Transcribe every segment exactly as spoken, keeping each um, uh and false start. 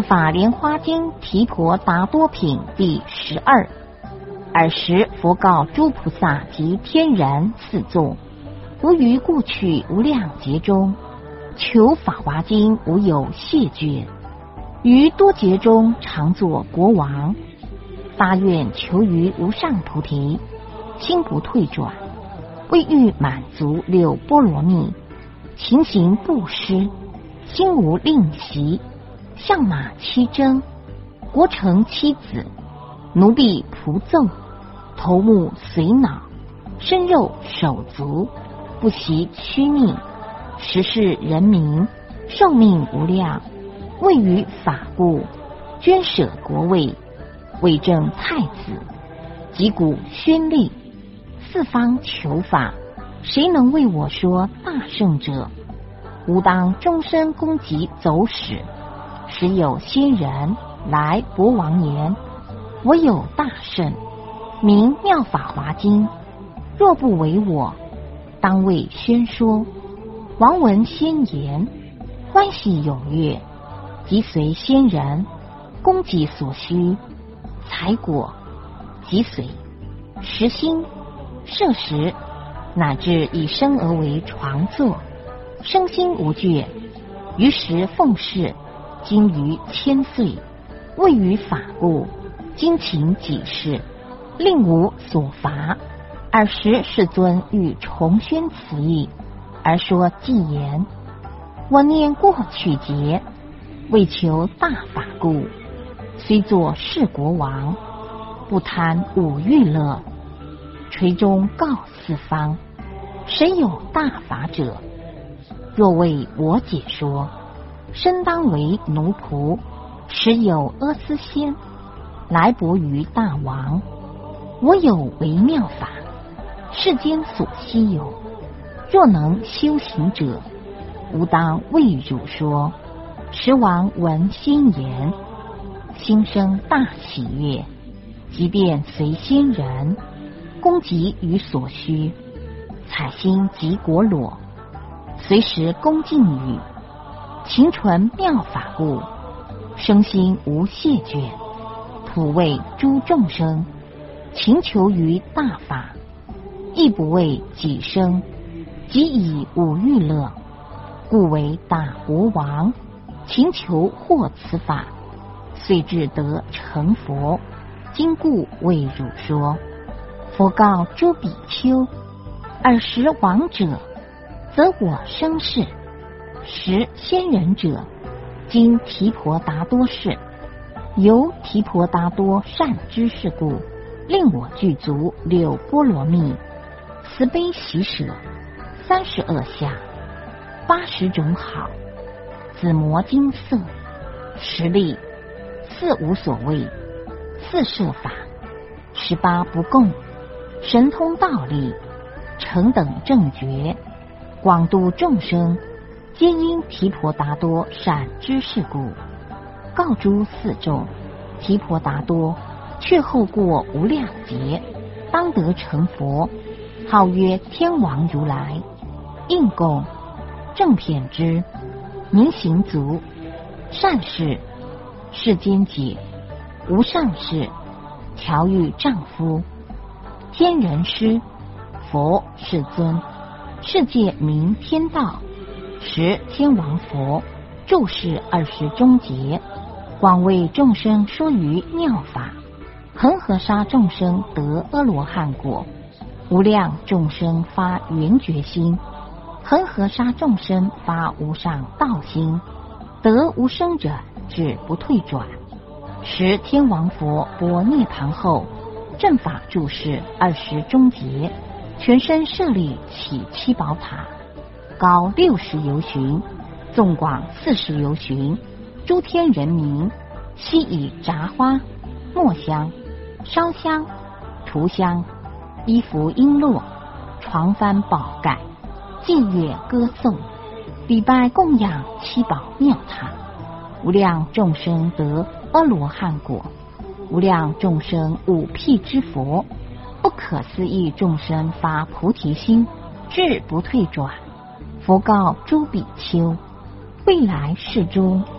法莲花经提婆达多品第十二。尔时佛告诸菩萨及天人四众：吾于过去无量劫中，求法华经无有谢绝，于多劫中常作国王，发愿求于无上菩提，心不退转，为欲满足六波罗蜜，勤行布施，心无吝惜，象马七征，国城妻子，奴婢仆奏，头目随脑，身肉手足，不惜屈命，实是人民，寿命无量，为于法故，捐舍国位，为政太子，击鼓宣令，四方求法，谁能为我说大圣者？吾当终身攻击走使。时有仙人来博王言：我有大圣，名妙法华经，若不为我，当为宣说。王闻先言，欢喜踊跃，即随仙人，供给所需，财果即随，时心摄食，乃至以身而为床座，身心无倦。于时奉事，经于千岁，为于法故，精勤己事，令无所乏。尔时世尊欲重宣此意，而说偈言：我念过去劫，为求大法故，虽作是国王，不贪五欲乐，垂中告四方，谁有大法者？若为我解说，身当为奴仆。时有阿斯仙来博于大王：我有微妙法，世间所稀有，若能修行者，吾当为汝说。时王闻先言，心生大喜悦，即便随仙人，供给于所需，采薪及果裸，随时恭敬语，勤纯妙法故，生心无谢倦，普为诸众生，勤求于大法，亦不为己生，即以五欲乐，故为大国王，勤求获此法，遂至得成佛。今故为汝说。佛告诸比丘：尔时王者，则我生世；时仙人者，今提婆达多世。由提婆达多善知识故，令我具足六波罗蜜，慈悲喜舍，三十二相，八十种好，紫磨金色，十力，四无所谓，四摄法，十八不共，神通道力，成等正觉，广度众生，皆因提婆达多善知识故。告诸四众：提婆达多却后过无量劫，当得成佛，号曰天王如来。应供正遍知，明行足，善事，世间解，无上士，调御丈夫，天人师，佛世尊，世界名天道，十天王佛，注释二十中劫，广为众生说于妙法，恒河沙众生得阿罗汉果，无量众生发圆觉心，恒河沙众生发无上道心，得无生者止不退转。十天王佛般涅盘后，正法注释二十中劫，全身舍利起七宝塔，高六十由旬，纵广四十由旬。诸天人民悉以杂花、墨香、烧香、涂香、衣服璎珞、床幡宝盖，祭乐歌颂，礼拜供养七宝妙塔。无量众生得阿罗汉果，无量众生五辟之佛，不可思议众生发菩提心，志不退转。佛告诸比丘：未来世中，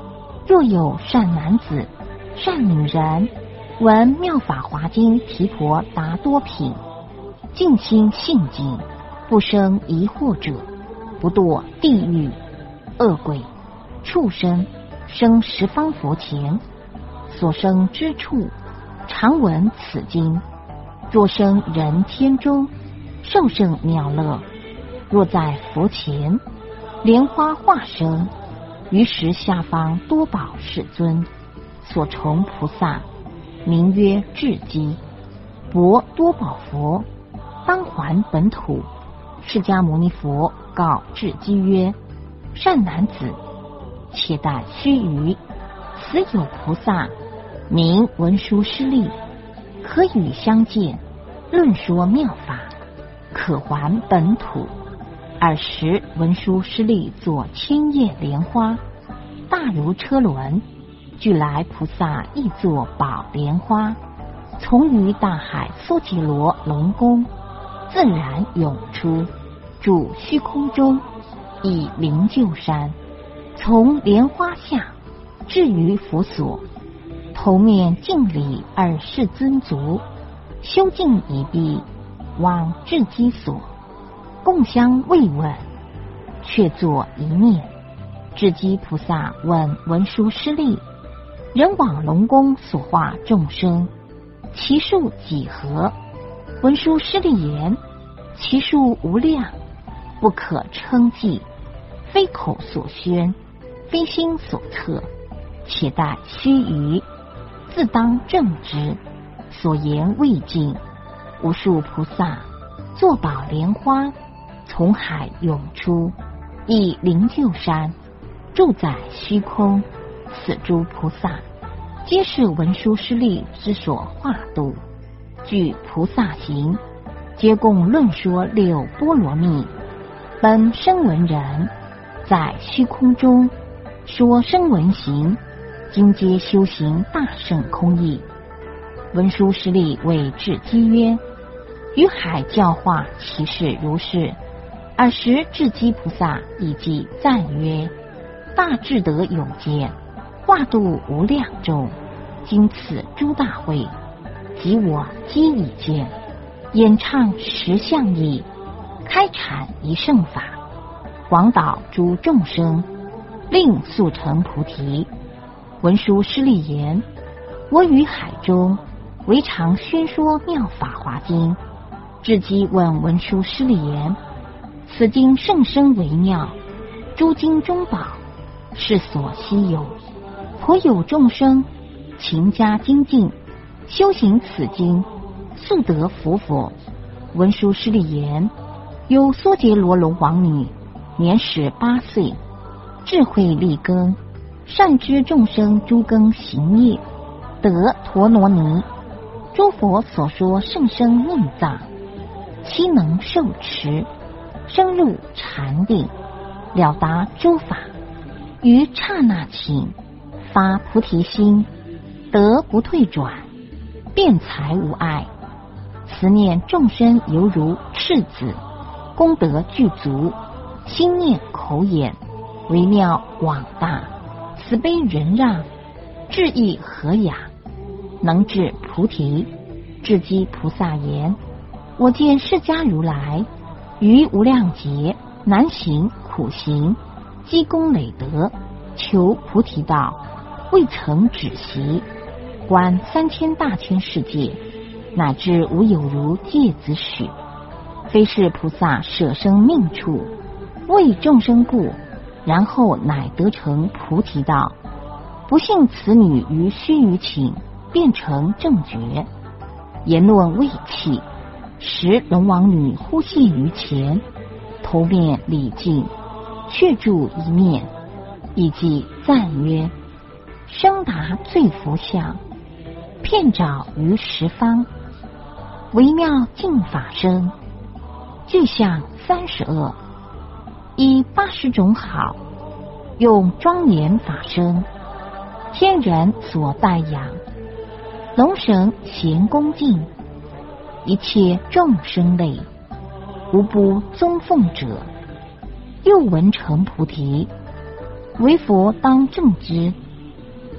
若有善男子、善女人，闻妙法华经提婆达多品，尽心信经，不生疑惑者，不堕地狱、恶鬼、畜生，生十方佛前，所生之处，常闻此经。若生人天中，受胜妙乐；若在佛前，莲花化生，于时下方多宝世尊，所崇菩萨，名曰智积。薄多宝佛当还本土。释迦牟尼佛告智积曰：善男子，且待须臾，此有菩萨名文殊师利，可与相见，论说妙法，可还本土。尔时文殊师利作千叶莲花，大如车轮，俱来菩萨亦作宝莲花，从于大海苏吉罗龙宫，自然涌出，住虚空中，以灵鹫山，从莲花下至于佛所，头面敬礼二世尊足，修净一臂，往智积所，共相慰问，却坐一念。智积菩萨问文殊师利：人往龙宫所化众生，其数几何？文殊师利言：其数无量，不可称计，非口所宣，非心所测，且待须臾，自当正之。所言未尽，无数菩萨坐宝莲花，从海涌出，以灵鹫山，住在虚空。此诸菩萨皆是文殊师利之所化度，具菩萨行，皆共论说六波罗蜜。本声闻人，在虚空中说声闻行，今皆修行大圣空义。文殊师利谓智积曰：于海教化其事如是。尔时智积菩萨亦即赞曰：大智德永劫，化度无量众，今此诸大会，及我皆已见，演唱十相义，开阐一圣法，广导诸众生，令速成菩提。文殊师利言：我于海中唯常宣说妙法华经。智积问文殊师利言：此经甚深微妙，诸经中宝，是所稀有。颇有众生勤加精进，修行此经，速得佛果。文殊师利言：有娑竭罗龙王女，年十八岁，智慧力根，善知众生诸根行业，得陀罗尼。诸佛所说甚深命藏，其能受持，深入禅定，了达诸法，于刹那顷发菩提心，得不退转，辩才无碍。此念众生犹如赤子，功德具足，心念口眼微妙广大，慈悲仁让，智意和雅，能至菩提。智积菩萨言：我见释迦如来于无量劫难行苦行，积功累德，求菩提道，未曾止息，观三千大千世界，乃至无有如芥子许。非是菩萨舍生命处，为众生故，然后乃得成菩提道。不幸此女于须臾顷变成正觉。言论未起，时龙王女忽现于前，头面礼敬，却住一面，以即赞曰：生达最福相，遍照于十方，微妙净法身，具相三十二，以八十种好，用庄严法身，天人所代养，龙神咸恭敬，一切众生类，无不宗奉者。又闻成菩提，为佛当正之，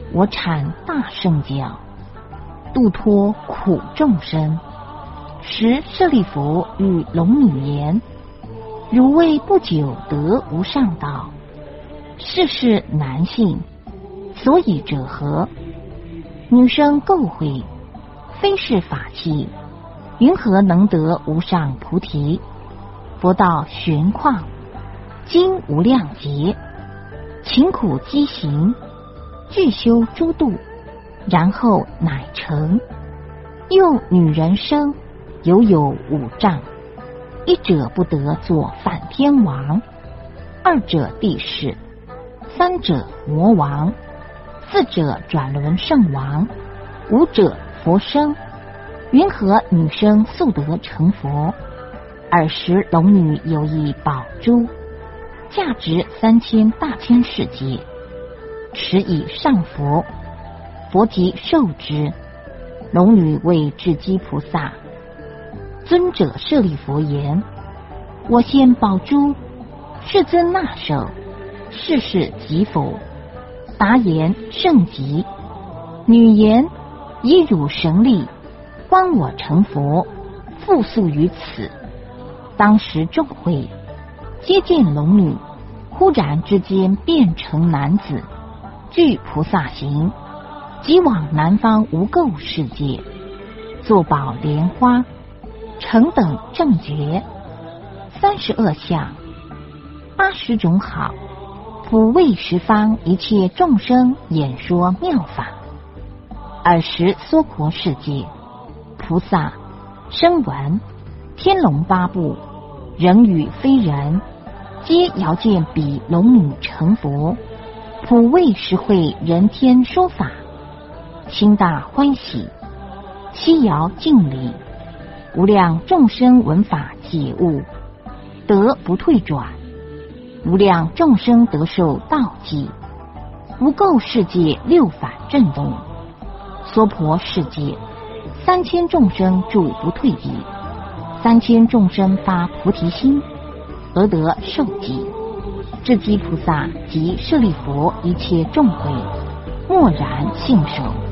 我产大圣教，度脱苦众生。时舍利弗与龙女言：汝谓不久得无上道，世事难信，所以者何？女生垢秽，非是法器，云何能得无上菩提？佛道玄旷，经无量劫，勤苦积行，具修诸度，然后乃成。又女人生，犹有五障：一者不得作梵天王，二者帝释，三者魔王，四者转轮圣王，五者佛生。云何女生速得成佛？尔时龙女有一宝珠，价值三千大千世界，持以上佛，佛即受之。龙女谓智积菩萨：尊者舍利弗言：我现宝珠，世尊纳受，世事即否？答言：甚极。女言：以汝神力，观我成佛，复宿于此。当时众会皆见龙女，忽然之间变成男子，具菩萨行，即往南方无垢世界，坐宝莲花，成等正觉，三十二相，八十种好，普为十方一切众生演说妙法。尔时娑婆世界，菩萨、声闻、天龙八部、人与非人，皆遥见彼龙女成佛，普为实会人天说法，心大欢喜，七遥敬礼。无量众生闻法解悟，得不退转；无量众生得受道济，无垢世界六反震动，娑婆世界三千众生住不退地，三千众生发菩提心，而得受记。智积菩萨及舍利弗一切众会，默然信守。